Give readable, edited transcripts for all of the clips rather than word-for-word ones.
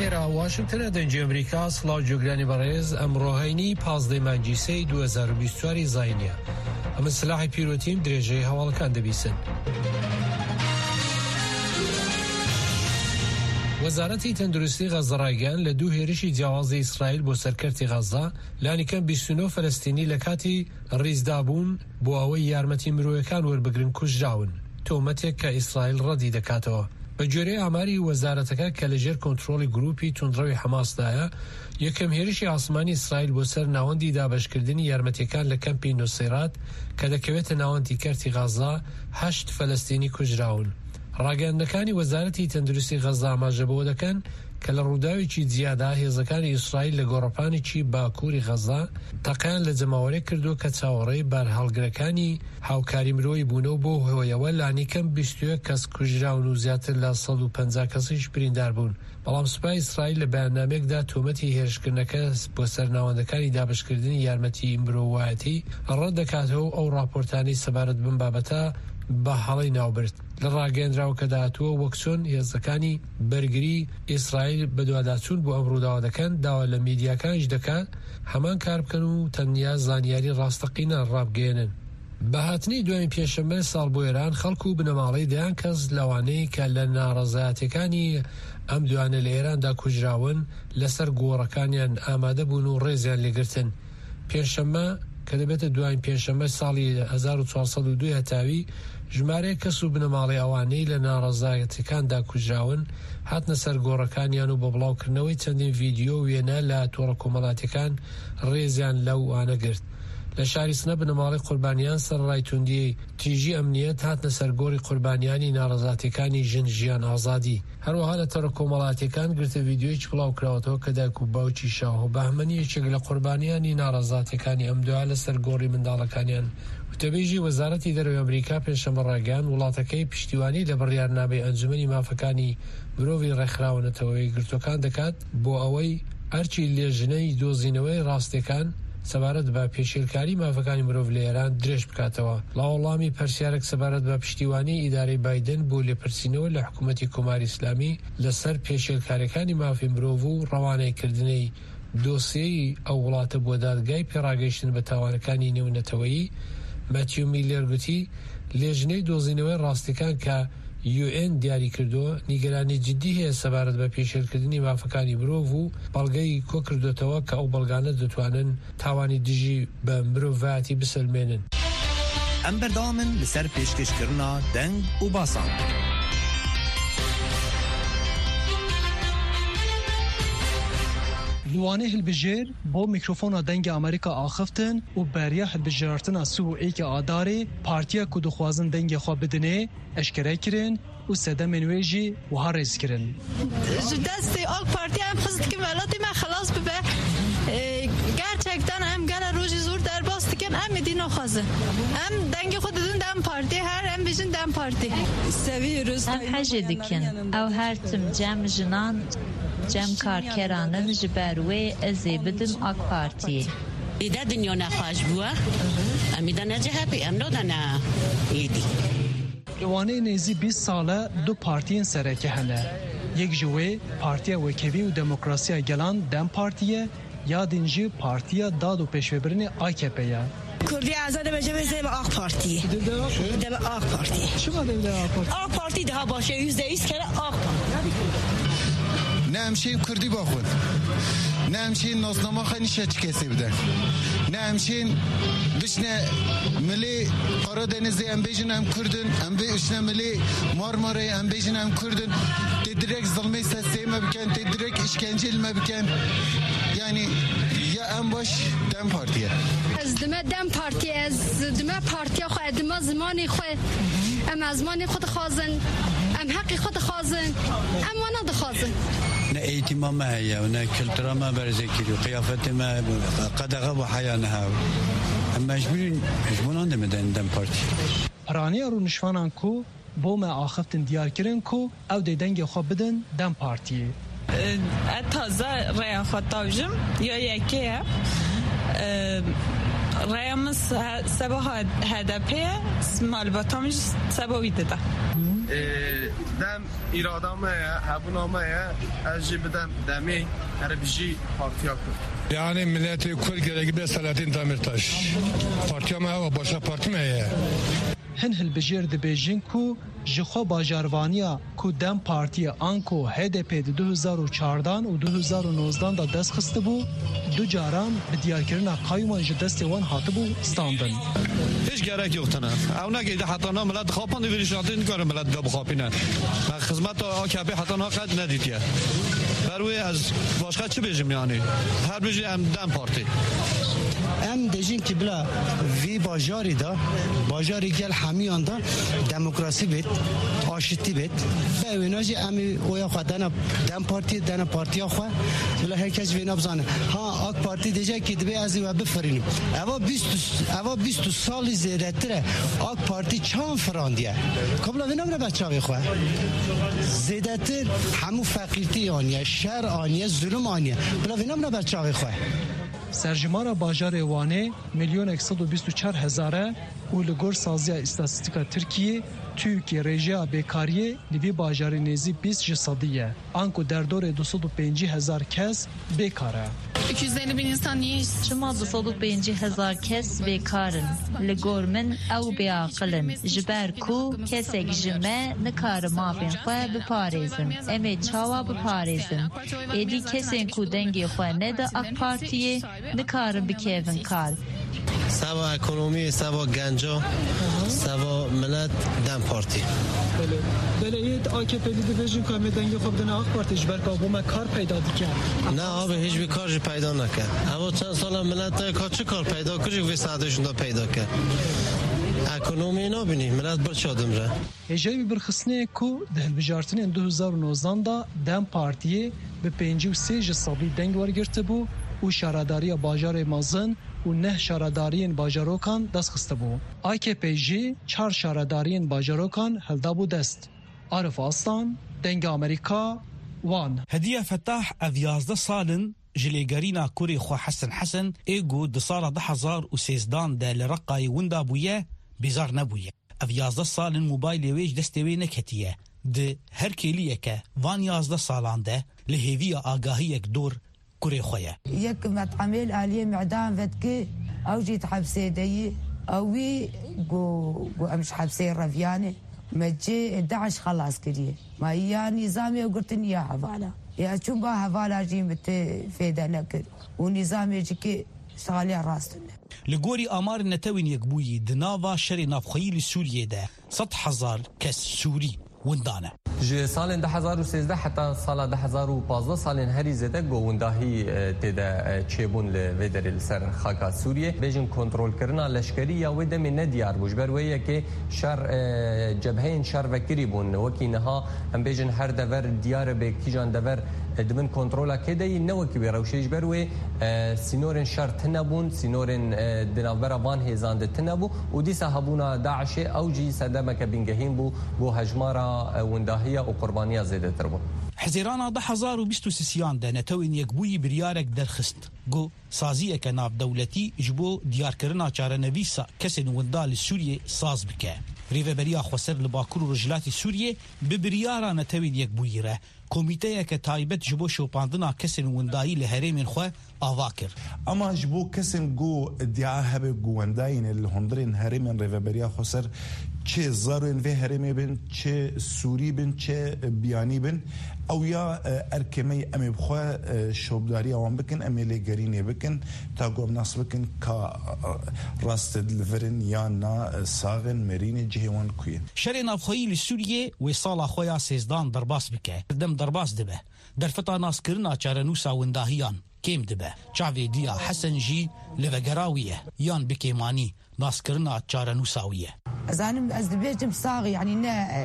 لێرە واشنگتنە دەنجی ئەمریکا سڵاو جوگرانی بەڕێز ئەمڕۆهەینی 15 مانگی 2024 زاینیە ئەمن سلاحی پیرۆتیم درێژەی هەواڵەکان دەبیسن. وەزارەتی تەندروستی غەزە ڕایگەیاند لە 2 هێرشی جیاوازی ئیسرائیل بۆ سەرکەرتی غەزە لانیکەم 29 فەلەستینی لە کاتی ڕیزدابوون بۆ ئەوەی یارمەتی مرۆیەکان وەربگرن کوژراون، تۆمەتێک کە ئیسرائیل ڕەدی دەکاتەوە. بە جۆرەی ئاماری وەزارەتەکە کە لەژێر کۆنتڕۆڵی گروپی توندڕەوی حەماسدایە، یەکەم هێرشی ئاسمانی ئیسرائیل بۆ سەر ناوەندی دابەشکردنی یارمەتیەکان لە کەمپی نوسەیرات کە دەکەوێتە ناوەندی کەرتی غەزە 8 فەلەستینی کوژراون. ڕاگەیاندنەکانی وەزارەتی تەندروستی غەزە ئاماژەبەوە دەکەن کە لە ڕووداوێکی جیادا هێزەکانی ئیسرائیل لە گۆڕەپانێکی باکووری غەزە تەقیان لە جەماوەرێک کردو کە چاوەڕێی بارهەڵگرەکانی هاوکاری مرۆیی بوونەوە بۆ هۆیەوە لانیکەم 21 کەس کوژراون و زیاتر لە 150 کەسیش بریندار بوون. بەڵام سوپای ئیسرائیل لە بەیاننامەیەکدا تۆمەتی هێرشکردنەکە بۆ سەرناوەندەکانی دابشکردنی یارمەتی مرۆڤایەتی ڕەت دەکاتەوە ئەو راپۆرتانەی سەبارەت بن بابەتە بە هەڵی ناوبرد. لە ڕاگەیەندراوە کە داهاتووە وەک چۆن هێزەکانی بەرگری ئیسرائیل بەدواداچوون بۆ ئەم ڕووداوە دەکەن، داوا لە میدیاکانیش دەکات هەمان کار بکەن و تەنیا زانیاری ڕاستەقینە ڕابگەێنن. بە هاتنی دوایین پێشەمە ساڵ بۆ ئێران خەڵک و بنەماڵەی دەیان کەس لەوانەیە کە لە ناڕەزایەتەکانی ئەم دوانە لە ئێراندا کوژراون لەسەر گۆڕەکانیان ئامادە بوون و ڕێزیان لێگرتن. پێشەمە کە دەبێتە دوایین پێشەمە ساڵی 1402 هەتاوی ژمارەیە کەس و بنەماڵی ئەوانەی لە ناڕەزایەتەکاندا کوژراون هاتنە سەر گۆڕەکانیان و بە بڵاوکردنەوەی چەندین ڤیدیۆ و وێنە لە تۆڕە کۆمەڵاتەکان ڕێزیان لەو وانە گرت. لە شاری سنە بنەماڵی قوربانیان سەرڕای توندی تیژی ئەمنیەت هاتنە سەرگۆڕی قوربانیانی ناڕەزاتەکانی ژن ژیان ئازادی. هەروەها لە تۆڕە کۆمەڵاتەکان گرتە ڤیدیۆیەکی بڵاو کراوەتەوە کە دایک و باوکی شاهۆ بەهمەنی یەکێک لە قوربانیانی ناڕەزاتەکانی ئەم دوایە لە سەرگۆڕی منداڵەکانیان. وتەبێژی وەزارەتی دەرەوەی ئەمریکا پێشەمە ڕایگەیاند وڵاتەکەی پشتیوانی لە بڕیارنامەی ئەنجومەنی مافەکانی مرۆڤی ڕێکخراونەتەوەی گرتوەکان دەکات بۆ ئەوەی ئەرچی لێژنەی دۆزینەوەی ڕاستیەکان سەبارەت بە پێشێلکاری مافەکانی مرۆڤ لە ئێران درێژ بکاتەوە. لاوەڵامی پرسیارێک سەبارەت بە پشتیوانی ئیدارەی بایدن بۆ لێپرسینەوە لە حکوومەتی کۆماری ئیسلامی لەسەر پێشێلکاریەکانی مافی مرۆڤ و ڕەوانەیەکردنەی دۆسیەی ئەو وڵاتە بۆ دادگای پێڕاگەیشتن بە تاوانەکانی نێونەتەوەیی، مەتیو میلێر گوتی لێژنەی دۆزینەوەی ڕاستیەکان کە UN دیاری کردووە نیگەرانی جدی هەیە سەبارەت بە پێشێلکردنی مافەکانی مرۆڤ و بەڵگەی کۆکردوێتەوە کە ئەو بەڵگانە دەتوانن تاوانی دژی بە مرۆڤایەتی بسەلمێنن. ئەم بەردەوامن لەسەر پێشکەشکردنا دەنگ و باسان. لوانه هلبجیر با میکروفون دنگ امریکا آخفتن و بریا هلبجارتنا سو ایک آداری پارتیا که دخوازن دنگ خواه بدنه اشکره کرن و سده منویجی و ها ریز کرن. دستی آق پارتیا هم خواست که ولاتی من خلاص ببه گرچکتن هم گل روژی زور در باست کن هم میدین خوازن هم دنگ خود دون دم پارتی هر هم بیشن دم پارتی سوی روز هم حجه دکن او هر تم جمع جنان جمع کارکرانن جبروی ازی بدم آق پارتی ایده دنیا نخواهش بوه امیده نجه هپی امنو دنه ایدی لوانه نیزی 20 ساله دو پارتین سرکه هنه یک جوه پارتیا وکیوی و دموکراسی گلان دم پارتیه یا دینجی پارتیا داد و پیشوبرین AKP'ye. کردی آزاد بچه به آق پارتی. دم آق پارتی. چما دم آق پارتی؟ آق پارتی ده باشه %100 کره آق پارتی. نه همشین کردی با خود. نه همشین ناسنامه خانی شچ کسی بدن. نه همشین دشنه ملی قرادنیزی هم بیشن هم کردن. هم بیشن ملی مارماره هم بیشن هم کردن. تدرک ظلمی سیستم بکن. تدرک işkencel بکن. Yani ya en baş Dem Parti'ye. از دم پارتی از دم پارتی خو ادم زمانی خو ام زمانی خود خازن ام حقی خود خازن ام وانا خازن نه اعتماد ما هي ونا كلترا ما برزكي وقيافه ما قدغه وحيانها مجبورن دم پارتی رانی رو نشوانان کو بو ما آخفتن دیار کرن کو او دی دنگ خو بدن دم پارتی تازه رای خود تاوجم یا یکیه رأيمس سبا هدفه مالباتامش سبا ویده دم ایرادامه هبونامه اجی بدم دمی هربجی پارتیا کرد یعنی ملت کل گرگی به سلاطین دامرتاش پارتیا ما و باشا پارتی ما هن هلبجیر د بیژینگ کو جخوا باجاروانیا کو دم پارتی آنکو HDP 2014 و 2019 دا دست خسته بو دو جاران به دیارکرنا قایمان جدست وان هاتبو ستاندن هیچ گرک یوختنه او نگیده حتی نا ملت خوابان دیویرشناتی نکاره ملت دا بخوابینن خدمت آکپی حتی نا قد ندیدیه بروی از باشقه چی بیجیم یعنی هر بیجی هم دم پارتی ام دیجین که بلا وی باجاری دا باجاری گل همیان دا دموکراسی بید آشتی بید به ویناجی امی اویا خواه دم پارتی خواه بلا هر کس وینا بزانه ها آک پارتی دیجا که دبی ازی و بفرینیم اوا 20 سالی زیده تره آک پارتی چان فراندیه کبلا وینا برا بچه آقی خواه زیده تر همو فقیرتی آنیه شر آنیه ظلم آنیه بلا وینا برا بچه آقی خواه سرجمارا باجار وانه 1,124,000 و لگور سازیا استاتستیکا ترکیه توی رژیا بیکاریه لیوی باجار نزی 20 صدیه آنکو در دور 205,000 کس بیکاره 250,000 insan نیست شما 205,000 کس بیکارن لگور من او بیاقلن جبر کو کسک جمع نکار مافین خواه بپاریزن امی چاوا بپاریزن ایدی کسین کو دنگی خواه نده اک پارتیه نکارن بکیون کار سوا اکونومی سوا گنجا سوا ملت دم پارتی بله اید AKP دیویژن که دنگی خوب دنه اک پارتی جبر که با ما کار پیدا دیکن نه آبه هیچ بی کارش پیدا نکن اما چند سال ملت چه کار پیدا کنی وی ساعتشون دا پیدا کن اکونومی نبینی ملت بر شادم را هجای برخصنه کو ده بجارتن 2019 دا دم پارتیه به 53 صدی دنگ ورگرته بو و شارداری باجار مازن و نه شاردارین باجاروکان دست خسته بو AKP جی 4 شاردارین باجاروکان هلدا بو دست عارف آستان دنگ امریکا وان هدیه فتاح او 11 سالن جلیگرینا کوری خو حسن ایگو د سال 2013 د لرقای وندا بویه بیزار نبویه او 11 سالن موبایل ویج دستوی نکتیه د هر کلیه که وان 11 سالان ده لهوی آگاهی یک دور كوري خويا يك متعمل عليه معدان فتكي او جيت حبسي دي اوي جو امش حبسي رفياني مجي 11 خلاص كدي ما هي نظامي وقلتني يا حواله يا شو با حواله جي مت فيدا لك ونظامي جكي شغالي راستنا لغوري امار نتوين يكبوي دنافا شري نافخي لسوريا ده 100,000 كس سوري وندانه جه سال 2013 حتی سال 2015 سالن هری زده گونداهی تدا چبون لودر سر خاک سوریه بیشن کنترل کردن لشکری یا وده من ندیار بوش برویه که شر جبهین شر وکری بون وکینها هم بیشن هر دور دیار به کیجان دور دمن کنترل کدی نوکی بروشش بروی سینورن شر تنبون سینورن دنابر وان هزاند تنبو و دی صاحبونا داعش اوجی صدمه بینگهین بو بو هجمارا ونداهی و قربانیه زیده تر بون حزیرانا 2023 ده نتوین یکبوی بریارک درخست گو سازیه که ناف دولتی جبو دیار کرنا چارنویسا کسی نوندال سوریه ساز بکه ریوه بریا خوصر لباکور و رجلاتی سوریه ببریارا نتوین یکبوی ره کمیته که تایبت جبو شوپاندنا کسی نوندایی لحریم خواه آوا کر اما جبو کسی گو ادعا هبه گونداین الهندرین حریم ریوه بریا خوصر چه زارون و هرمی بن چه سوری بن چه بیانی بن او یا ارکمی امی بخوا شوبداری اوان بکن امی لگرینی بکن تا گوم ناس بکن که راست دلورن یا نا ساغن مرین جهوان کوین شرین افخایی لسوریه و سالا خویا سیزدان درباس بکه دم درباس دبه در فتا ناس کرنا چارنوسا ونداهیان کم دبه چاوی دیا حسن جی لوگراویه یان بکیمانی ناس کرنا چارنوساویه زانم از دبيجم صاغ يعني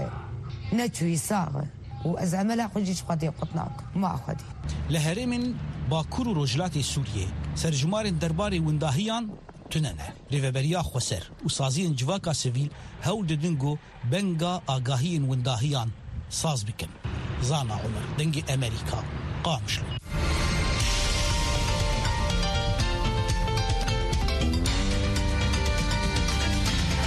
نتوي صاغ وازعمل اخجيش قضيه قطناك ما اخدي لهرمن باكور رجلات سوريه سرجمار درباري ونداهيان تننه ريفبريا خوسر وسازين جواكا سيفيل هول دنگو بنگا آگاهين ونداهيان ساز بكم زانا عمر دنگي امريكا قامشلو